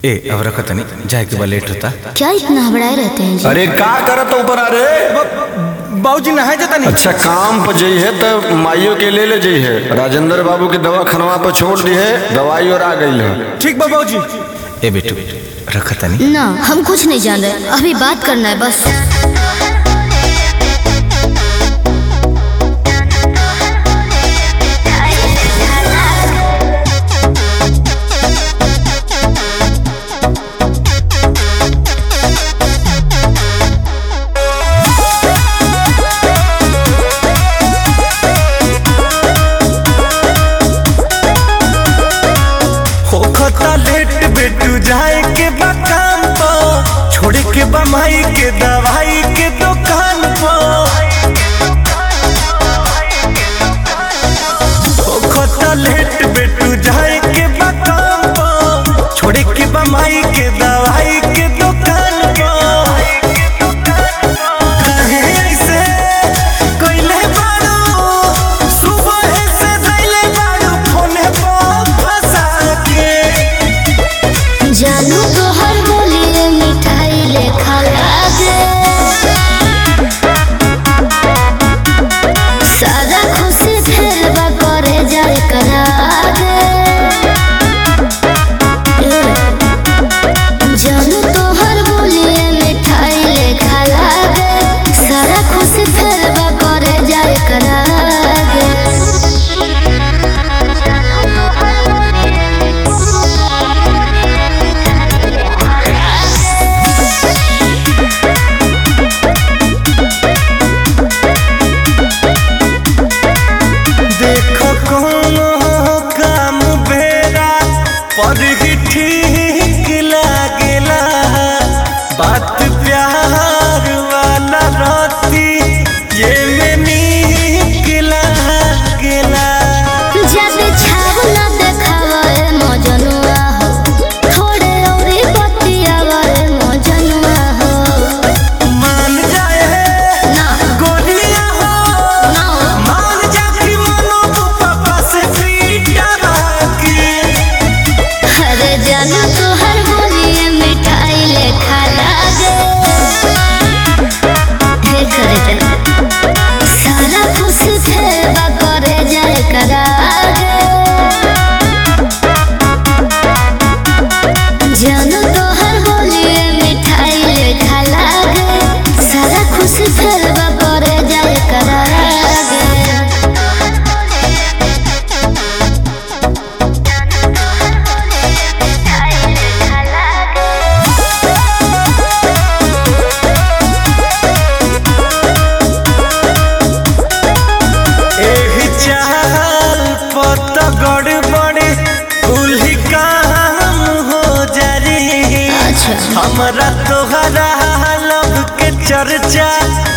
ए अब रखा तनी जाए के बाद लेट होता। क्या इतना हबड़ाए रहते हैं जी? अरे का करत ऊपर अरे बाबूजी नहाए जाता नहीं। अच्छा काम पर जई है तो माइयों के ले जई है। राजेंद्र बाबू की दवा खनवा पर छोड़ दी है, दवाई और आ गई है। ठीक बाबूजी। ए बेटू रखा तनी ना हम कुछ नहीं जान रहे, अभी बात करना है बस। लेट बेटू जाए के बा काम पर, छोड़े के बा माई के दवाई के दुकान पर। लेट बेटू जाए के बा काम पर, छोड़े के बा माई के दवाई के दुकान पर। कहे ऐसे कोइले बारू, सुबह से धइले बारू फोने पर फंसा के। जानू तो हर बोलिए मिठाई लेखा लागे, सारा खुशी फेरबा करे जाए करागे। जानू तो हर बोलिए मिठाई लेखा लागे, सारा खुशी फेरबा करे जाए करागे। पर ही ठीक लागेला बात प्यार वाला रहती ये में नीक लागेला। जब छावला देखावे मजनुआ हो, थोड़े औरी बतियावे मजनुआ हो। मान जाए ना गोलियां हो ना मान जा कि मनो पापा से पीटा बाकी। अरे जानू तो हर बोलिए मिठाई लेखा लागे, हे करे जना सारा खुशी फेरबा करे जाए करागे। जानू तो हर बोलिए मिठाई लेखा लागे, सारा खुशी फेरबा करे जाए करागे। एही चाल पत गड़बड़े उल्ही काम हो जारी। अच्छा हमरा तोहरा लब के चर्चा